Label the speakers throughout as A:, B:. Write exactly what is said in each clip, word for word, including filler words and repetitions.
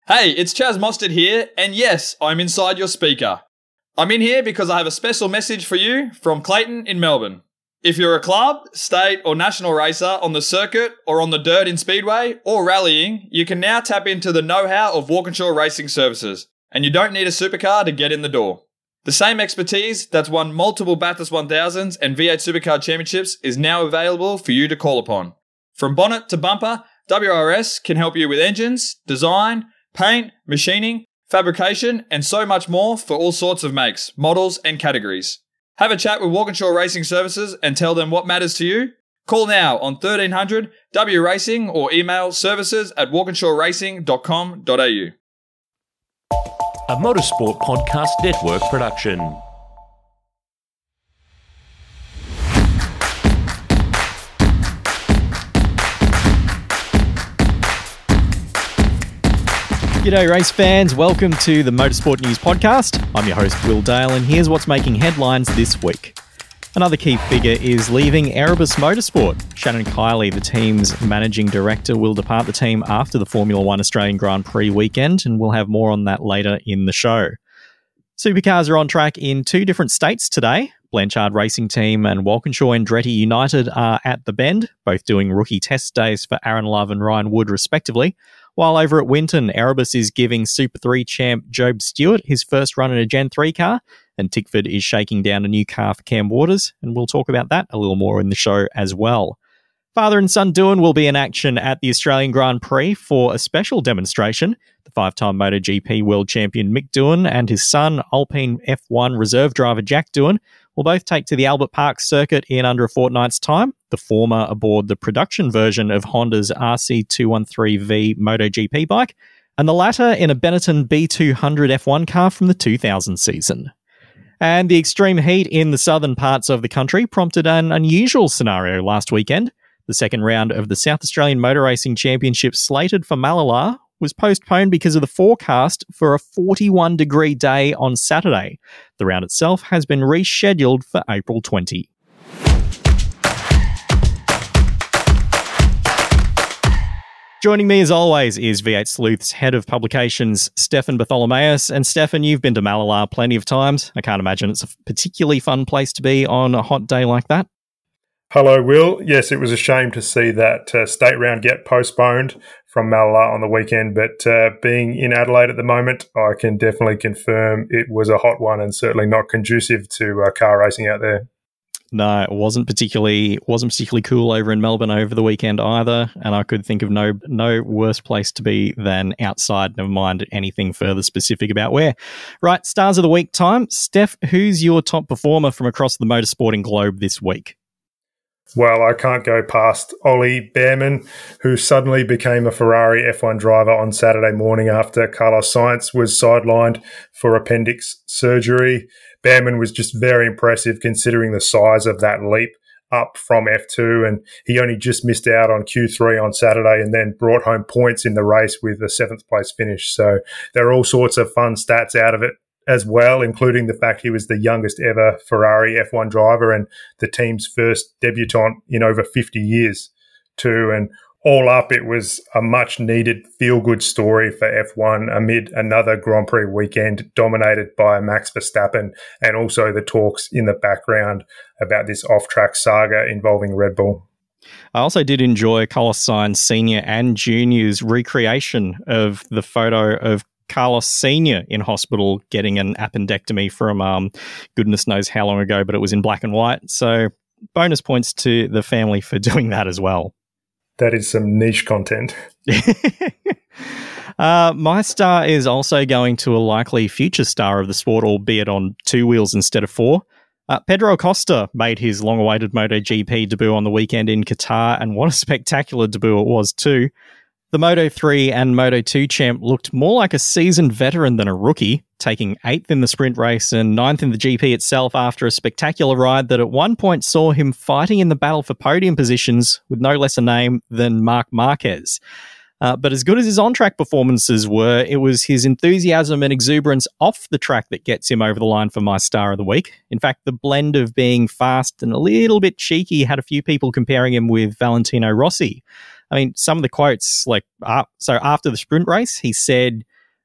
A: Hey, it's Chaz Mostert here, and yes, I'm inside your speaker. I'm in here because I have a special message for you from Clayton in Melbourne. If you're a club, state or national racer on the circuit or on the dirt in Speedway or rallying, you can now tap into the know-how of Walkinshaw Racing Services, and you don't need a supercar to get in the door. The same expertise that's won multiple Bathurst one thousands and V eight Supercar Championships is now available for you to call upon. From bonnet to bumper, W R S can help you with engines, design, paint, machining, fabrication, and so much more for all sorts of makes, models, and categories. Have a chat with Walkinshaw Racing Services and tell them what matters to you. Call now on thirteen hundred W Racing or email services at walkinshaw racing dot com dot a u.
B: A Motorsport Podcast Network production.
C: G'day race fans, welcome to the Motorsport News Podcast. I'm your host Will Dale and here's what's making headlines this week. Another key figure is leaving Erebus Motorsport. Shannon Kiley, the team's managing director, will depart the team after the Formula One Australian Grand Prix weekend, and we'll have more on that later in the show. Supercars are on track in two different states today. Blanchard Racing Team and Walkinshaw Andretti United are at the Bend, both doing rookie test days for Aaron Love and Ryan Wood respectively. While over at Winton, Erebus is giving Super three champ Job Stewart his first run in a Gen three car, and Tickford is shaking down a new car for Cam Waters, and we'll talk about that a little more in the show as well. Father and son Doohan will be in action at the Australian Grand Prix for a special demonstration. The five-time MotoGP world champion Mick Doohan and his son, Alpine F one reserve driver Jack Doohan, will both take to the Albert Park circuit in under a fortnight's time, the former aboard the production version of Honda's R C two thirteen V MotoGP bike, and the latter in a Benetton B two hundred F one car from the two thousand season. And the extreme heat in the southern parts of the country prompted an unusual scenario last weekend. The second round of the South Australian Motor Racing Championship slated for Mallala was postponed because of the forecast for a forty-one degree day on Saturday. The round itself has been rescheduled for April twentieth. Joining me as always is V eight Sleuth's head of publications, Stefan Bartholomaeus. And Stefan, you've been to Mallala plenty of times. I can't imagine it's a particularly fun place to be on a hot day like that.
D: Hello, Will. Yes, it was a shame to see that uh, state round get postponed from Mallala on the weekend, but uh, being in Adelaide at the moment, I can definitely confirm it was a hot one and certainly not conducive to uh, car racing out there.
C: No, it wasn't particularly wasn't particularly cool over in Melbourne over the weekend either, and I could think of no no worse place to be than outside, never mind anything further specific about where. Right, Stars of the Week time. Steph, who's your top performer from across the motorsporting globe this week?
D: Well, I can't go past Ollie Bearman, who suddenly became a Ferrari F one driver on Saturday morning after Carlos Sainz was sidelined for appendix surgery. Bearman was just very impressive considering the size of that leap up from F two, and he only just missed out on Q three on Saturday and then brought home points in the race with a seventh place finish. So there are all sorts of fun stats out of it as well, including the fact he was the youngest ever Ferrari F one driver and the team's first debutant in over fifty years too. And all up, it was a much-needed feel-good story for F one amid another Grand Prix weekend dominated by Max Verstappen, and also the talks in the background about this off-track saga involving Red Bull.
C: I also did enjoy Carlos Sainz Senior and Junior's recreation of the photo of Carlos Senior in hospital getting an appendectomy from um, goodness knows how long ago, but it was in black and white. So bonus points to the family for doing that as well.
D: That is some niche content.
C: uh, my star is also going to a likely future star of the sport, albeit on two wheels instead of four. Uh, Pedro Acosta made his long-awaited MotoGP debut on the weekend in Qatar, and what a spectacular debut it was too. The Moto three and Moto two champ looked more like a seasoned veteran than a rookie, taking eighth in the sprint race and ninth in the G P itself after a spectacular ride that at one point saw him fighting in the battle for podium positions with no less a name than Marc Marquez. Uh, but as good as his on-track performances were, it was his enthusiasm and exuberance off the track that gets him over the line for my star of the week. In fact, the blend of being fast and a little bit cheeky had a few people comparing him with Valentino Rossi. I mean, some of the quotes, like, uh, so after the sprint race, he said,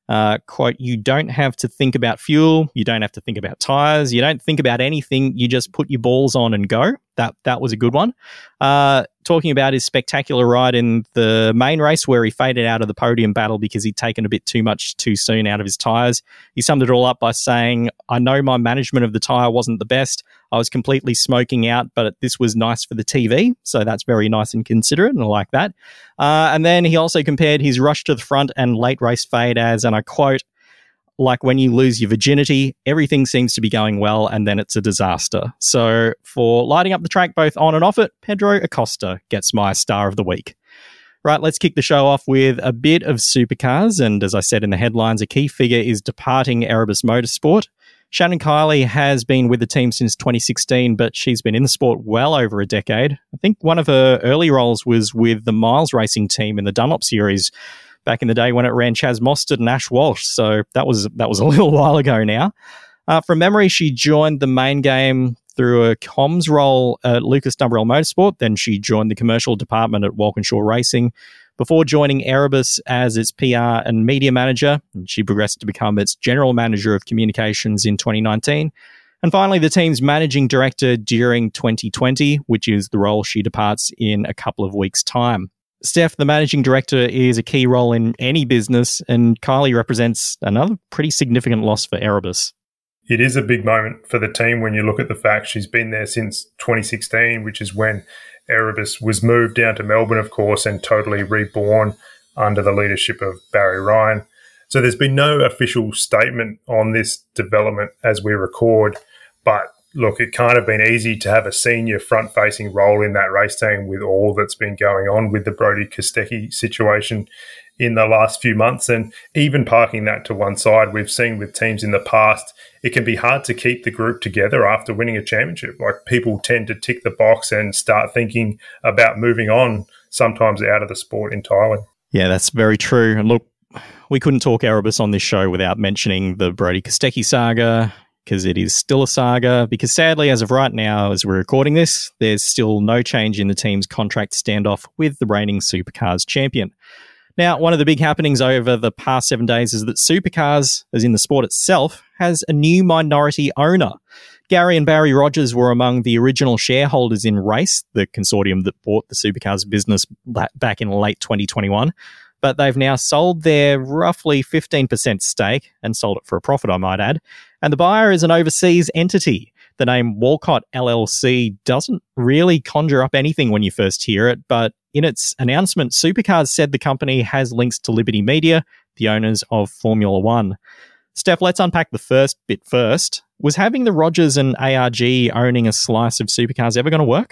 C: Uh, quote, you don't have to think about fuel. You don't have to think about tyres. You don't think about anything. You just put your balls on and go. That that was a good one. Uh, talking about his spectacular ride in the main race where he faded out of the podium battle because he'd taken a bit too much too soon out of his tyres. He summed it all up by saying, I know my management of the tyre wasn't the best. I was completely smoking out, but this was nice for the T V. So that's very nice and considerate, and I like that. Uh, and then he also compared his rush to the front and late race fade as, and I quote, like when you lose your virginity, everything seems to be going well and then it's a disaster. So for lighting up the track both on and off it, Pedro Acosta gets my star of the week. Right, let's kick the show off with a bit of supercars. And as I said in the headlines, a key figure is departing Erebus Motorsport. Shannon Kiley has been with the team since twenty sixteen, but she's been in the sport well over a decade. I think one of her early roles was with the Miles Racing team in the Dunlop Series back in the day when it ran Chaz Mostert and Ash Walsh. So that was that was a little while ago now. Uh, from memory, she joined the main game through a comms role at Lucas Dumbrell Motorsport. Then she joined the commercial department at Walkinshaw Racing before joining Erebus as its P R and media manager. And she progressed to become its general manager of communications in twenty nineteen. And finally, the team's managing director during twenty twenty, which is the role she departs in a couple of weeks' time. Steph, the managing director, is a key role in any business, and Kiley represents another pretty significant loss for Erebus.
D: It is a big moment for the team when you look at the fact she's been there since twenty sixteen, which is when Erebus was moved down to Melbourne, of course, and totally reborn under the leadership of Barry Ryan. So there's been no official statement on this development as we record, but look, it can't have been easy to have a senior front-facing role in that race team with all that's been going on with the Brodie Kostecki situation in the last few months. And even parking that to one side, we've seen with teams in the past, it can be hard to keep the group together after winning a championship. Like, people tend to tick the box and start thinking about moving on, sometimes out of the sport entirely.
C: Yeah, that's very true. And look, we couldn't talk Erebus on this show without mentioning the Brodie Kostecki saga, because it is still a saga, because sadly, as of right now, as we're recording this, there's still no change in the team's contract standoff with the reigning Supercars champion. Now, one of the big happenings over the past seven days is that Supercars, as in the sport itself, has a new minority owner. Gary and Barry Rogers were among the original shareholders in Race, the consortium that bought the Supercars business back in late twenty twenty-one. But they've now sold their roughly fifteen percent stake, and sold it for a profit, I might add. And the buyer is an overseas entity. The name Walcott L L C doesn't really conjure up anything when you first hear it, but in its announcement, Supercars said the company has links to Liberty Media, the owners of Formula One. Steph, let's unpack the first bit first. Was having the Rogers and A R G owning a slice of Supercars ever going to work?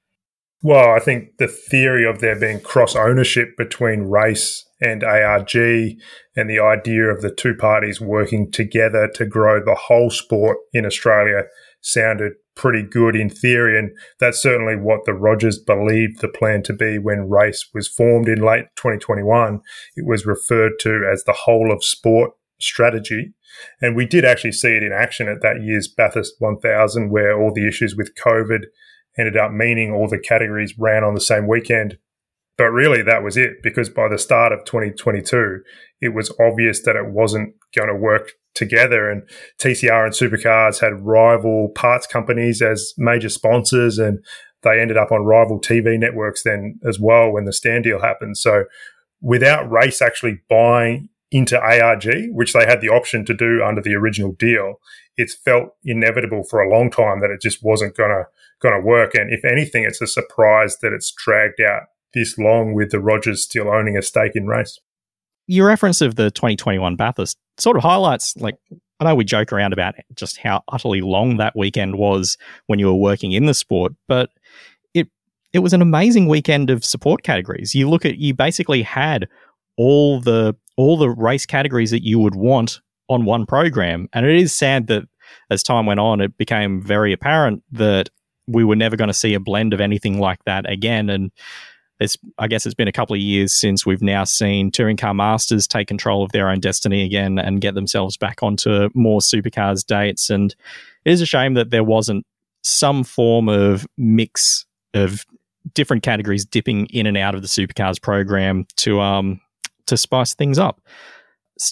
D: Well, I think the theory of there being cross-ownership between Race and A R G, and the idea of the two parties working together to grow the whole sport in Australia, sounded pretty good in theory, and that's certainly what the Rogers believed the plan to be when Race was formed in late twenty twenty-one. It was referred to as the whole of sport strategy, and we did actually see it in action at that year's Bathurst one thousand, where all the issues with COVID ended up meaning all the categories ran on the same weekend. But really, that was it, because by the start of twenty twenty-two, it was obvious that it wasn't going to work together. And T C R and Supercars had rival parts companies as major sponsors, and they ended up on rival T V networks then as well when the Stan deal happened. So without Race actually buying into A R G, which they had the option to do under the original deal, it's felt inevitable for a long time that it just wasn't going to going to work. And if anything, it's a surprise that it's dragged out this long with the Rogers still owning a stake in Race.
C: Your reference of the twenty twenty-one Bathurst sort of highlights, like, I know we joke around about just how utterly long that weekend was when you were working in the sport, but it it was an amazing weekend of support categories. You look at, you basically had all the all the race categories that you would want on one program. And it is sad that as time went on, it became very apparent that we were never going to see a blend of anything like that again. And it's, I guess it's been a couple of years since we've now seen Touring Car Masters take control of their own destiny again and get themselves back onto more Supercars dates. And it is a shame that there wasn't some form of mix of different categories dipping in and out of the Supercars program to um to spice things up. Steph,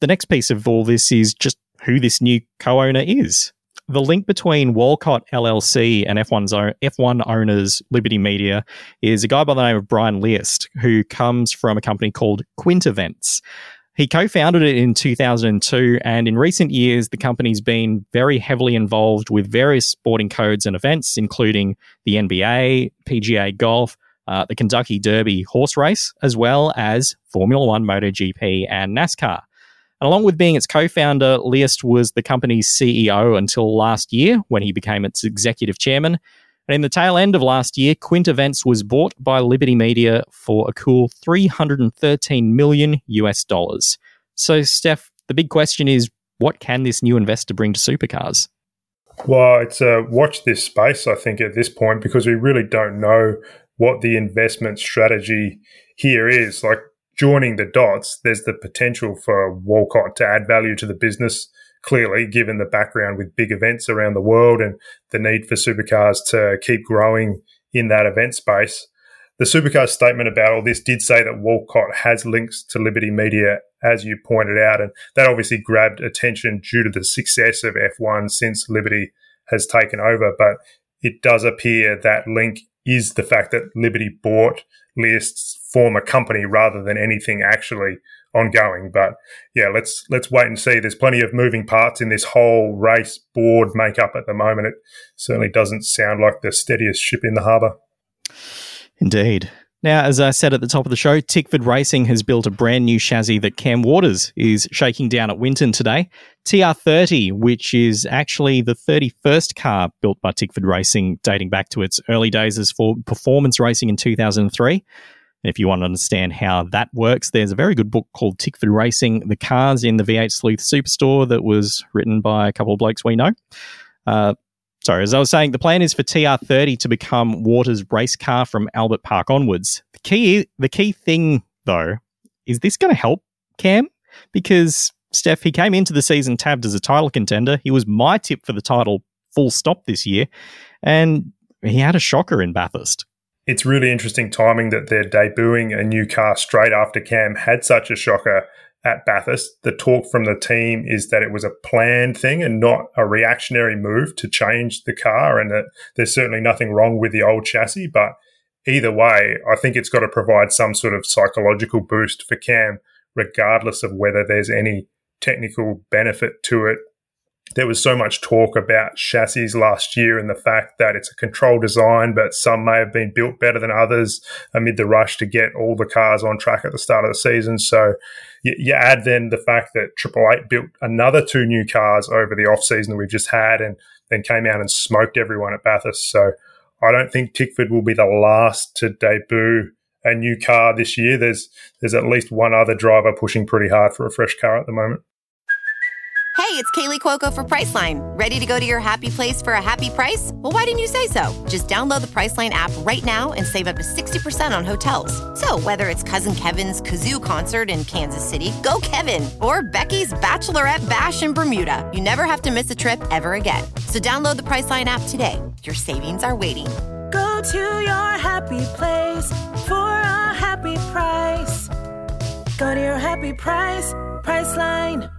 C: the next piece of all this is just who this new co-owner is. The link between Walcott L L C and F one's own, F one owners Liberty Media is a guy by the name of Brian List, who comes from a company called Quint Events. He co-founded it in two thousand two, and in recent years, the company's been very heavily involved with various sporting codes and events, including the N B A, P G A Golf, uh, the Kentucky Derby horse race, as well as Formula One, MotoGP, and NASCAR. And along with being its co-founder, List was the company's C E O until last year, when he became its executive chairman. And in the tail end of last year, Quint Events was bought by Liberty Media for a cool three hundred thirteen million U S dollars. So, Steph, the big question is, what can this new investor bring to supercars?
D: Well, it's a watch this space, I think, at this point, because we really don't know what the investment strategy here is. Like, joining the dots, there's the potential for Walcott to add value to the business, clearly, given the background with big events around the world and the need for supercars to keep growing in that event space. The supercars statement about all this did say that Walcott has links to Liberty Media, as you pointed out, and that obviously grabbed attention due to the success of F one since Liberty has taken over. But it does appear that link is the fact that Liberty bought List's former company rather than anything actually ongoing. But yeah, let's let's wait and see. There's plenty of moving parts in this whole race board makeup at the moment. It certainly doesn't sound like the steadiest ship in the harbour.
C: Indeed. Now, as I said at the top of the show, Tickford Racing has built a brand new chassis that Cam Waters is shaking down at Winton today. T R thirty, which is actually the thirty-first car built by Tickford Racing, dating back to its early days as for performance racing in two thousand three. And if you want to understand how that works, there's a very good book called Tickford Racing, The Cars in the V eight Sleuth Superstore, that was written by a couple of blokes we know. Uh, sorry, as I was saying, the plan is for T R thirty to become Waters' race car from Albert Park onwards. The key, the key thing, though, is this going to help Cam? Because, Steph, he came into the season tabbed as a title contender. He was my tip for the title full stop this year, and he had a shocker in Bathurst.
D: It's really interesting timing that they're debuting a new car straight after Cam had such a shocker at Bathurst. The talk from the team is that it was a planned thing and not a reactionary move to change the car, and that there's certainly nothing wrong with the old chassis. But either way, I think it's got to provide some sort of psychological boost for Cam, regardless of whether there's any technical benefit to it. There was so much talk about chassis last year and the fact that it's a controlled design, but some may have been built better than others amid the rush to get all the cars on track at the start of the season. So you, you add then the fact that Triple Eight built another two new cars over the off-season that we've just had, and then came out and smoked everyone at Bathurst. So I don't think Tickford will be the last to debut a new car this year. There's there's at least one other driver pushing pretty hard for a fresh car at the moment.
E: Hey, it's Kaylee Cuoco for Priceline. Ready to go to your happy place for a happy price? Well, why didn't you say so? Just download the Priceline app right now and save up to sixty percent on hotels. So whether it's Cousin Kevin's Kazoo Concert in Kansas City, go Kevin, or Becky's Bachelorette Bash in Bermuda, you never have to miss a trip ever again. So download the Priceline app today. Your savings are waiting.
F: Go to your happy place for a happy price. Go to your happy price, Priceline.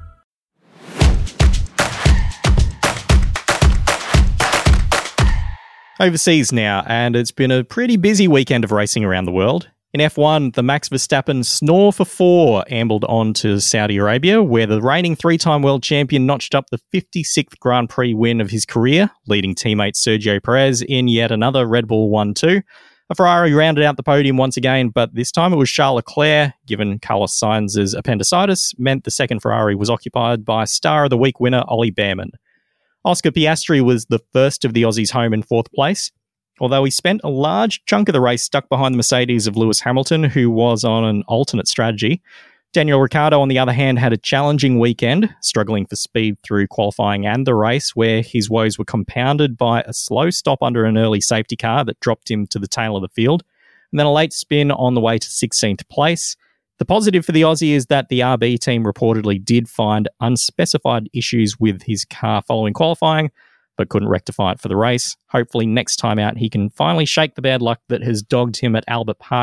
C: Overseas now, and it's been a pretty busy weekend of racing around the world. In F one, the Max Verstappen snore for four ambled on to Saudi Arabia, where the reigning three-time world champion notched up the fifty-sixth Grand Prix win of his career, leading teammate Sergio Perez in yet another Red Bull one two. A Ferrari rounded out the podium once again, but this time it was Charles Leclerc, given Carlos Sainz's appendicitis, meant the second Ferrari was occupied by Star of the Week winner Ollie Behrman. Oscar Piastri was the first of the Aussies home in fourth place, although he spent a large chunk of the race stuck behind the Mercedes of Lewis Hamilton, who was on an alternate strategy. Daniel Ricciardo, on the other hand, had a challenging weekend, struggling for speed through qualifying and the race, where his woes were compounded by a slow stop under an early safety car that dropped him to the tail of the field, and then a late spin on the way to sixteenth place. The positive for the Aussie is that the R B team reportedly did find unspecified issues with his car following qualifying, but couldn't rectify it for the race. Hopefully next time out he can finally shake the bad luck that has dogged him at Albert Park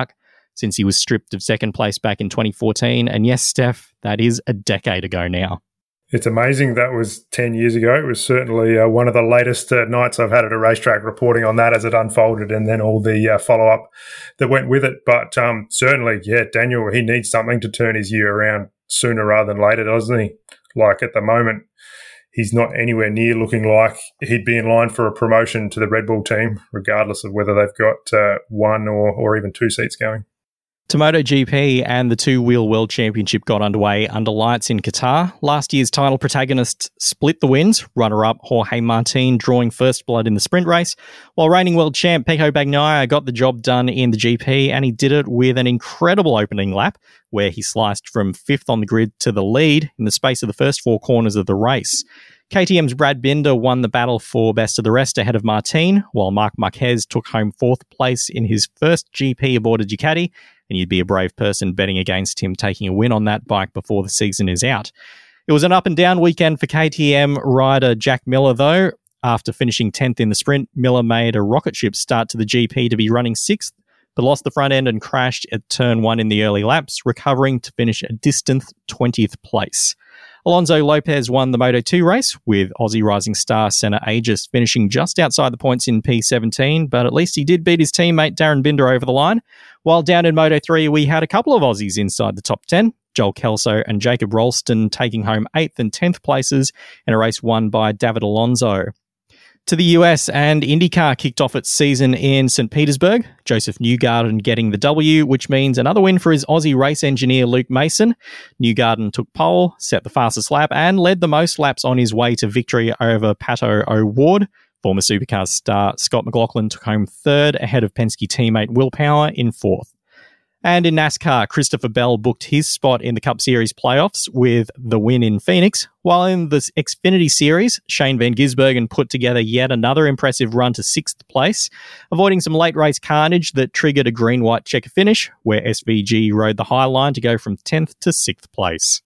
C: since he was stripped of second place back in twenty fourteen. And yes, Steph, that is a decade ago now.
D: It's amazing that was ten years ago. It was certainly uh, one of the latest uh, nights I've had at a racetrack, reporting on that as it unfolded and then all the uh, follow-up that went with it. But um, certainly, yeah, Daniel, he needs something to turn his year around sooner rather than later, doesn't he? Like at the moment, he's not anywhere near looking like he'd be in line for a promotion to the Red Bull team, regardless of whether they've got uh, one or, or even two seats going.
C: To MotoGP, and the Two-Wheel World Championship got underway under lights in Qatar. Last year's title protagonists split the wins, runner-up Jorge Martin drawing first blood in the sprint race, while reigning world champ Pecco Bagnaia got the job done in the G P, and he did it with an incredible opening lap, where he sliced from fifth on the grid to the lead in the space of the first four corners of the race. K T M's Brad Binder won the battle for best of the rest ahead of Martin, while Marc Marquez took home fourth place in his first G P aboard a Ducati, and you'd be a brave person betting against him taking a win on that bike before the season is out. It was an up-and-down weekend for K T M rider Jack Miller, though. After finishing tenth in the sprint, Miller made a rocket ship start to the G P to be running sixth, but lost the front end and crashed at turn one in the early laps, recovering to finish a distant twentieth place. Alonso Lopez won the Moto two race, with Aussie rising star Senna Aegis finishing just outside the points in P seventeen, but at least he did beat his teammate Darren Binder over the line. While down in Moto three, we had a couple of Aussies inside the top ten, Joel Kelso and Jacob Rolston taking home eighth and tenth places in a race won by David Alonso. To the U S, and IndyCar kicked off its season in Saint Petersburg. Joseph Newgarden getting the W, which means another win for his Aussie race engineer Luke Mason. Newgarden took pole, set the fastest lap, and led the most laps on his way to victory over Pato O'Ward. Former Supercars star Scott McLaughlin took home third, ahead of Penske teammate Will Power in fourth. And in NASCAR, Christopher Bell booked his spot in the Cup Series playoffs with the win in Phoenix, while in the Xfinity Series, Shane Van Gisbergen put together yet another impressive run to sixth place, avoiding some late race carnage that triggered a green-white checker finish, where S V G rode the high line to go from tenth to sixth place.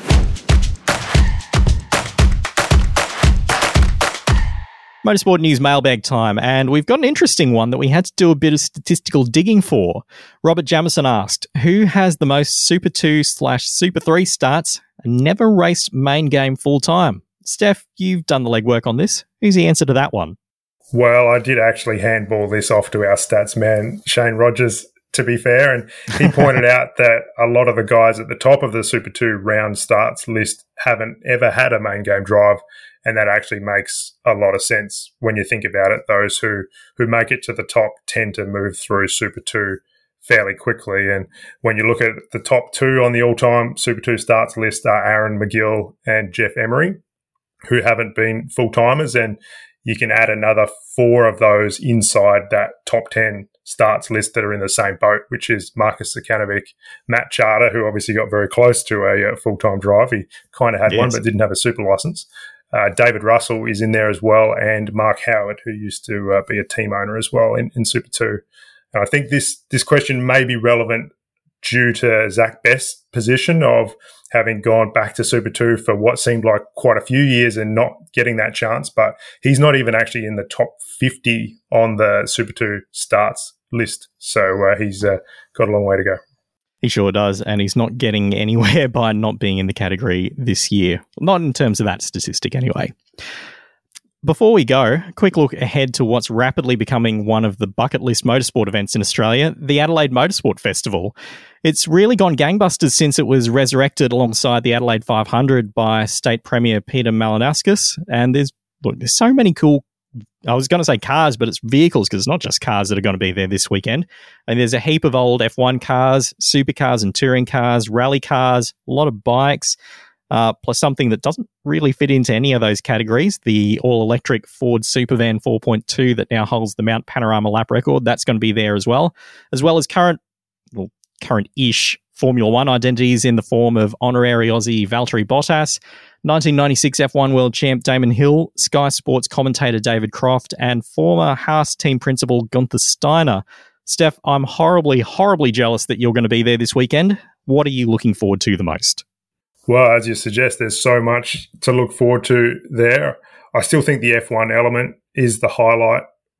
C: Motorsport News mailbag time, and we've got an interesting one that we had to do a bit of statistical digging for. Robert Jamison asked, who has the most Super two slash Super three starts and never raced main game full-time? Steph, you've done the legwork on this. Who's the answer to that one?
D: Well, I did actually handball this off to our stats man, Shane Rogers, to be fair, and he pointed out that a lot of the guys at the top of the Super two round starts list haven't ever had a main game drive. And that actually makes a lot of sense when you think about it. Those who, who make it to the top tend to move through Super two fairly quickly. And when you look at the top two on the all-time Super two starts list are Aaron McGill and Jeff Emery, who haven't been full-timers. And you can add another four of those inside that top ten starts list that are in the same boat, which is Marcus Sakanovic, Matt Charter, who obviously got very close to a, a full-time drive. He kind of had yes. one but didn't have a super license. Uh, David Russell is in there as well, and Mark Howard, who used to uh, be a team owner as well in, in Super two. And I think this this question may be relevant due to Zach Best's position of having gone back to Super two for what seemed like quite a few years and not getting that chance. But he's not even actually in the top fifty on the Super two starts list. So uh, he's uh, got a long way to go.
C: He sure does, and he's not getting anywhere by not being in the category this year. Not in terms of that statistic, anyway. Before we go, a quick look ahead to what's rapidly becoming one of the bucket list motorsport events in Australia, the Adelaide Motorsport Festival. It's really gone gangbusters since it was resurrected alongside the Adelaide five hundred by State Premier Peter Malinauskas, and there's look, there's so many cool I was going to say cars, but it's vehicles because it's not just cars that are going to be there this weekend. And there's a heap of old F one cars, supercars and touring cars, rally cars, a lot of bikes, uh, plus something that doesn't really fit into any of those categories, the all-electric Ford Supervan four point two that now holds the Mount Panorama lap record. That's going to be there as well, as well as current, well, current-ish Formula One identities in the form of honorary Aussie Valtteri Bottas, nineteen ninety-six F one world champ Damon Hill, Sky Sports commentator David Croft, and former Haas team principal Gunther Steiner. Steph, I'm horribly, horribly jealous that you're going to be there this weekend. What are you looking forward to the most?
D: Well, as you suggest, there's so much to look forward to there. I still think the F one element is the highlight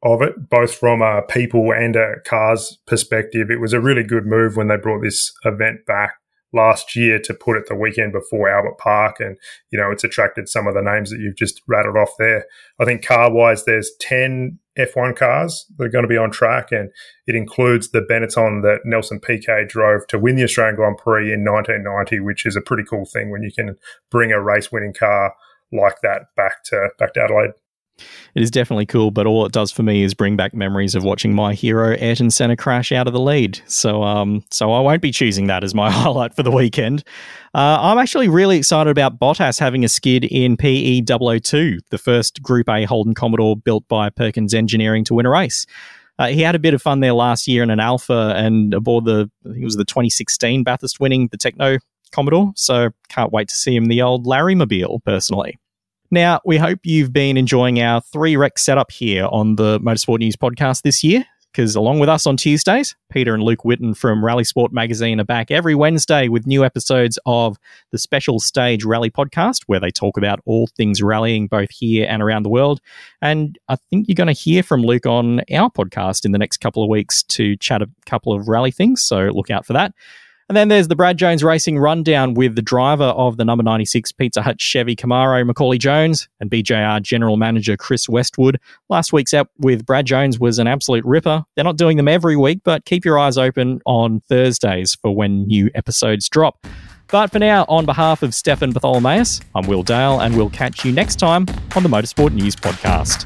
D: of it, both from a people and a cars perspective. It was a really good move when they brought this event back last year to put it the weekend before Albert Park. And, you know, it's attracted some of the names that you've just rattled off there. I think car-wise, there's ten F one cars that are going to be on track, and it includes the Benetton that Nelson Piquet drove to win the Australian Grand Prix in nineteen ninety, which is a pretty cool thing when you can bring a race-winning car like that back to back to Adelaide.
C: It is definitely cool, but all it does for me is bring back memories of watching my hero Ayrton Senna crash out of the lead. So um, so I won't be choosing that as my highlight for the weekend. Uh, I'm actually really excited about Bottas having a skid in P E double oh two, the first Group A Holden Commodore built by Perkins Engineering to win a race. Uh, he had a bit of fun there last year in an Alpha and aboard the, I think it was the twenty sixteen Bathurst winning, the Techno Commodore. So can't wait to see him in the old Larry Mobile, personally. Now, we hope you've been enjoying our three-rec setup here on the Motorsport News podcast this year, because along with us on Tuesdays, Peter and Luke Whitten from Rally Sport Magazine are back every Wednesday with new episodes of the Special Stage Rally podcast, where they talk about all things rallying, both here and around the world. And I think you're going to hear from Luke on our podcast in the next couple of weeks to chat a couple of rally things, so look out for that. And then there's the Brad Jones Racing Rundown with the driver of the number ninety-six Pizza Hut Chevy Camaro, Macaulay Jones, and B J R General Manager Chris Westwood. Last week's app with Brad Jones was an absolute ripper. They're not doing them every week, but keep your eyes open on Thursdays for when new episodes drop. But for now, on behalf of Stefan Bartholomaeus, I'm Will Dale, and we'll catch you next time on the Motorsport News Podcast.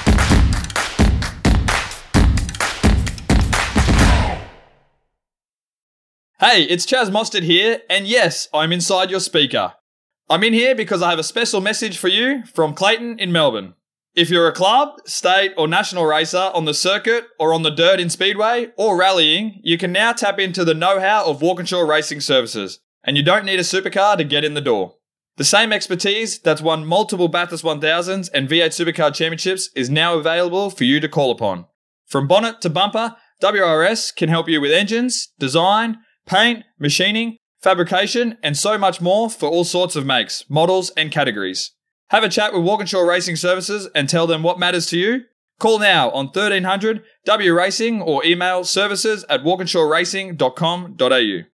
A: Hey, it's Chaz Mostert here, and yes, I'm inside your speaker. I'm in here because I have a special message for you from Clayton in Melbourne. If you're a club, state or national racer on the circuit or on the dirt in Speedway or rallying, you can now tap into the know-how of Walkinshaw Racing Services, and you don't need a supercar to get in the door. The same expertise that's won multiple Bathurst one thousands and V eight Supercar Championships is now available for you to call upon. From bonnet to bumper, W R S can help you with engines, design, paint, machining, fabrication, and so much more for all sorts of makes, models, and categories. Have a chat with Walkinshaw Racing Services and tell them what matters to you. Call now on thirteen hundred W Racing or email services at walkinshaw racing dot com dot a u.